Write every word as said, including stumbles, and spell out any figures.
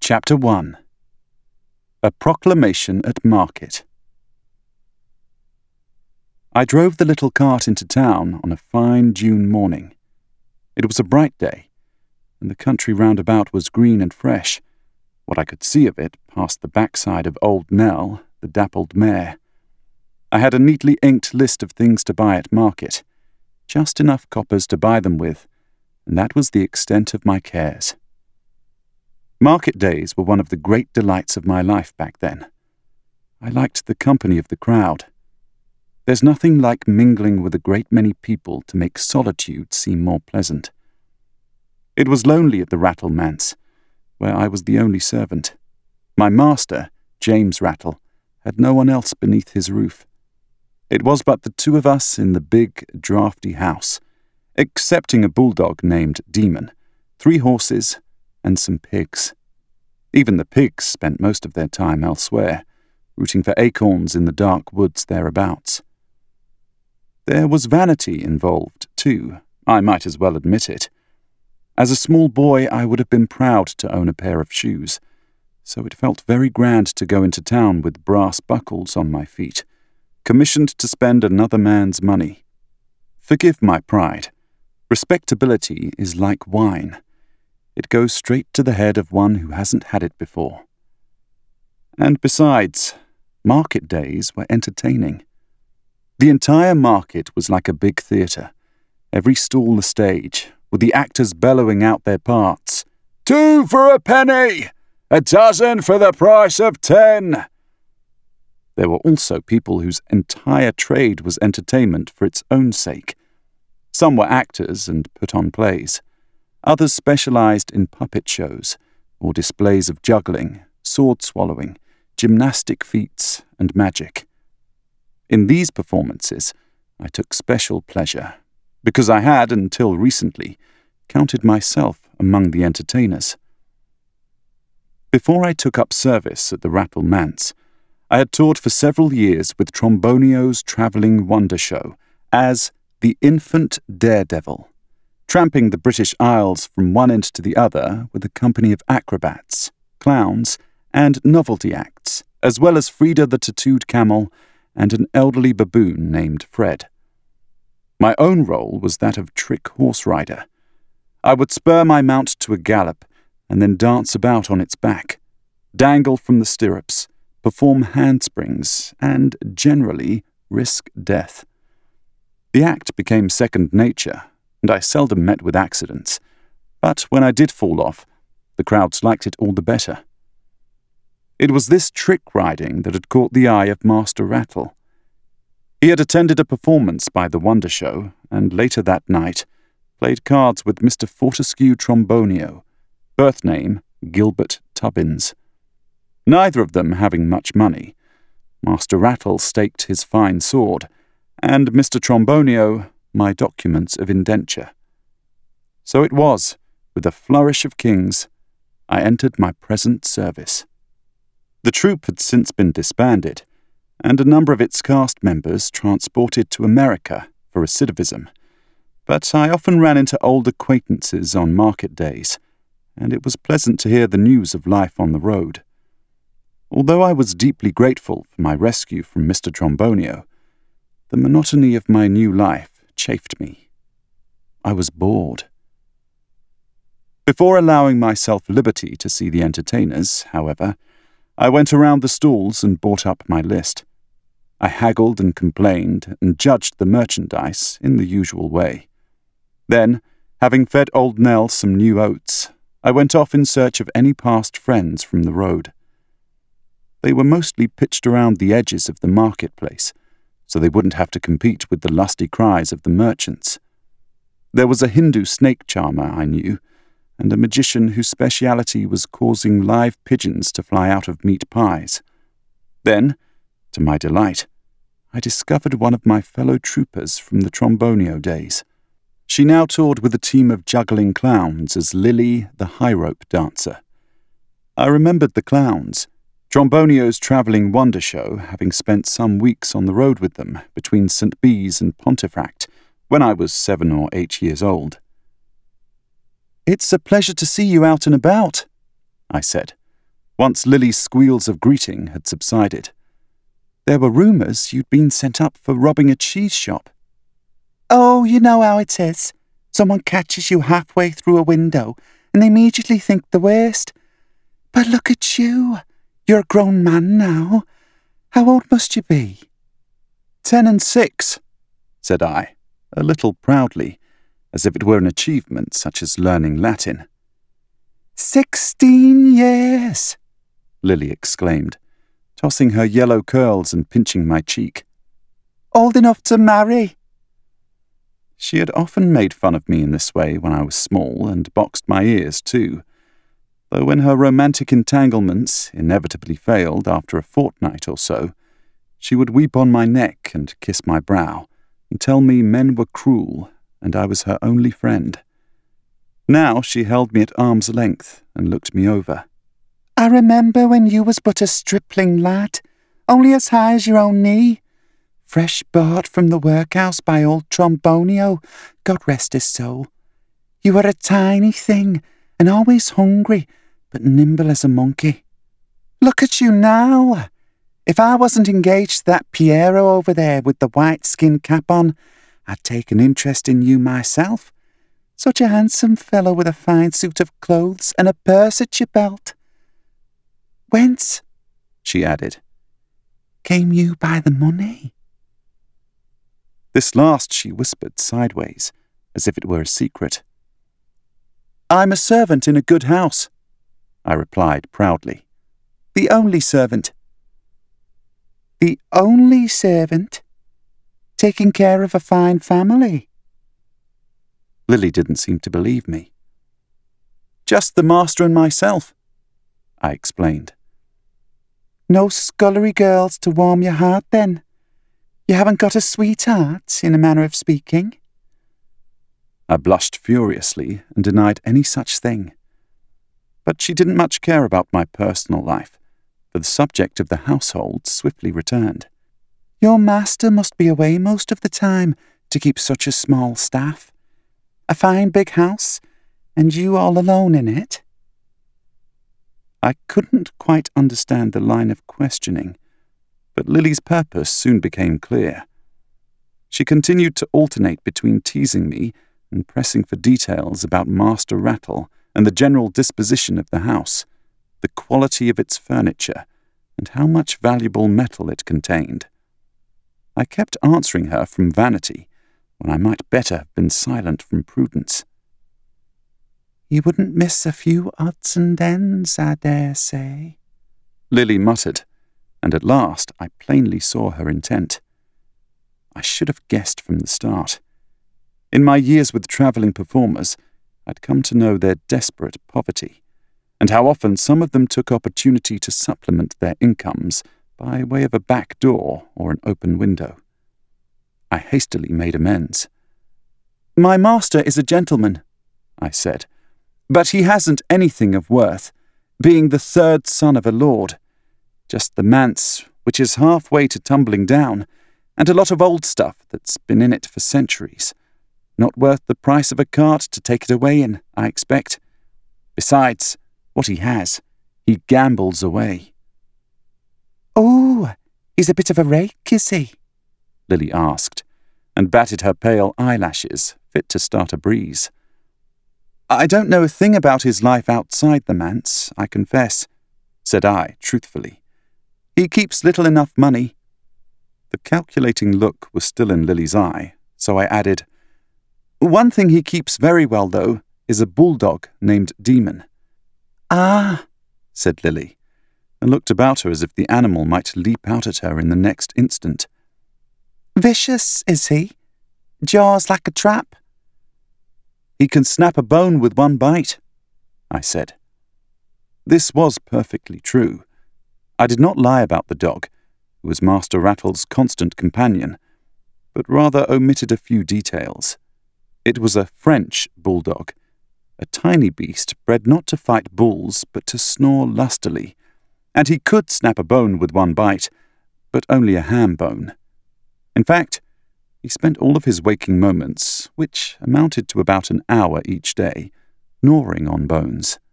Chapter one. A Proclamation at Market. I drove the little cart into town on a fine June morning. It was a bright day, and the country round about was green and fresh, what I could see of it past the backside of Old Nell, the dappled mare. I had a neatly inked list of things to buy at market, just enough coppers to buy them with, and that was the extent of my cares. Market days were one of the great delights of my life back then. I liked the company of the crowd. There's nothing like mingling with a great many people to make solitude seem more pleasant. It was lonely at the Rattle Manse, where I was the only servant. My master, James Rattle, had no one else beneath his roof. It was but the two of us in the big, draughty house, excepting a bulldog named Demon, three horses, and some pigs. Even the pigs spent most of their time elsewhere, rooting for acorns in the dark woods thereabouts. There was vanity involved, too, I might as well admit it. As a small boy, I would have been proud to own a pair of shoes, so it felt very grand to go into town with brass buckles on my feet, commissioned to spend another man's money. Forgive my pride. Respectability is like wine. It goes straight to the head of one who hasn't had it before. And besides, market days were entertaining. The entire market was like a big theatre, every stall a stage, with the actors bellowing out their parts. Two for a penny! A dozen for the price of ten! There were also people whose entire trade was entertainment for its own sake. Some were actors and put on plays. Others specialized in puppet shows, or displays of juggling, sword-swallowing, gymnastic feats, and magic. In these performances, I took special pleasure, because I had, until recently, counted myself among the entertainers. Before I took up service at the Rattle Manse, I had toured for several years with Trombonio's Travelling Wonder Show as the Infant Daredevil, tramping the British Isles from one end to the other with a company of acrobats, clowns, and novelty acts, as well as Frida the Tattooed Camel and an elderly baboon named Fred. My own role was that of trick horse rider. I would spur my mount to a gallop and then dance about on its back, dangle from the stirrups, perform handsprings, and generally risk death. The act became second nature, and I seldom met with accidents, but when I did fall off, the crowds liked it all the better. It was this trick riding that had caught the eye of Master Rattle. He had attended a performance by the Wonder Show, and later that night played cards with Mister Fortescue Trombonio, birth name Gilbert Tubbins. Neither of them having much money, Master Rattle staked his fine sword, and Mister Trombonio my documents of indenture. So it was, with a flourish of kings, I entered my present service. The troupe had since been disbanded, and a number of its cast members transported to America for recidivism, but I often ran into old acquaintances on market days, and it was pleasant to hear the news of life on the road. Although I was deeply grateful for my rescue from Mister Trombonio, the monotony of my new life chafed me. I was bored. Before allowing myself liberty to see the entertainers, however, I went around the stalls and bought up my list. I haggled and complained and judged the merchandise in the usual way. Then, having fed old Nell some new oats, I went off in search of any past friends from the road. They were mostly pitched around the edges of the marketplace, so they wouldn't have to compete with the lusty cries of the merchants. There was a Hindu snake charmer I knew, and a magician whose speciality was causing live pigeons to fly out of meat pies. Then, to my delight, I discovered one of my fellow troopers from the Trombonio days. She now toured with a team of juggling clowns as Lily the high-rope dancer. I remembered the clowns, Trombonio's Travelling Wonder Show, having spent some weeks on the road with them between Saint Bees and Pontefract when I was seven or eight years old. "It's a pleasure to see you out and about," I said. once Lily's squeals of greeting had subsided. "There were rumours you'd been sent up for robbing a cheese shop." "Oh, you know how it is. Someone catches you halfway through a window and they immediately think the worst. But look at you. You're a grown man now. How old must you be?" Ten and six, said I, a little proudly, as if it were an achievement such as learning Latin. Sixteen years, Lily exclaimed, tossing her yellow curls and pinching my cheek. Old enough to marry. She had often made fun of me in this way when I was small, and boxed my ears too, though when her romantic entanglements inevitably failed after a fortnight or so, she would weep on my neck and kiss my brow, and tell me men were cruel, and I was her only friend. Now she held me at arm's length and looked me over. "I remember when you was but a stripling lad, only as high as your own knee, fresh bought from the workhouse by old Trombonio, God rest his soul. You were a tiny thing, and always hungry, but nimble as a monkey. Look at you now. If I wasn't engaged to that Piero over there with the white skin cap on, I'd take an interest in you myself. Such a handsome fellow with a fine suit of clothes and a purse at your belt. Whence," she added, "came you by the money?" This last she whispered sideways, as if it were a secret. "I'm a servant in a good house," I replied proudly. "The only servant." "The only servant? Taking care of a fine family?" Lily didn't seem to believe me. "Just the master and myself," I explained. "No scullery girls to warm your heart, then? You haven't got a sweetheart, in a manner of speaking?" I blushed furiously and denied any such thing. But she didn't much care about my personal life, for the subject of the household swiftly returned. "Your master must be away most of the time to keep such a small staff. A fine big house, and you all alone in it?" I couldn't quite understand the line of questioning, but Lily's purpose soon became clear. She continued to alternate between teasing me and pressing for details about Master Rattle and the general disposition of the house, the quality of its furniture, and how much valuable metal it contained. I kept answering her from vanity, when I might better have been silent from prudence. "You wouldn't miss a few odds and ends, I dare say," Lily muttered, and at last I plainly saw her intent. I should have guessed from the start. In my years with travelling performers, I'd come to know their desperate poverty, and how often some of them took opportunity to supplement their incomes by way of a back door or an open window. I hastily made amends. "My master is a gentleman," I said, "but he hasn't anything of worth, being the third son of a lord. Just the manse, which is halfway to tumbling down, and a lot of old stuff that's been in it for centuries. Not worth the price of a cart to take it away in, I expect. Besides, what he has, he gambles away." "Oh, he's a bit of a rake, is he?" Lily asked, and batted her pale eyelashes, fit to start a breeze. "I don't know a thing about his life outside the manse, I confess," said I, truthfully. "He keeps little enough money." The calculating look was still in Lily's eye, so I added, "One thing he keeps very well, though, is a bulldog named Demon." "Ah," said Lily, and looked about her as if the animal might leap out at her in the next instant. "Vicious, is he? Jaws like a trap?" "He can snap a bone with one bite," I said. This was perfectly true. I did not lie about the dog, who was Master Rattle's constant companion, but rather omitted a few details. It was a French bulldog, a tiny beast bred not to fight bulls but to snore lustily, and he could snap a bone with one bite, but only a ham bone. In fact, he spent all of his waking moments, which amounted to about an hour each day, gnawing on bones.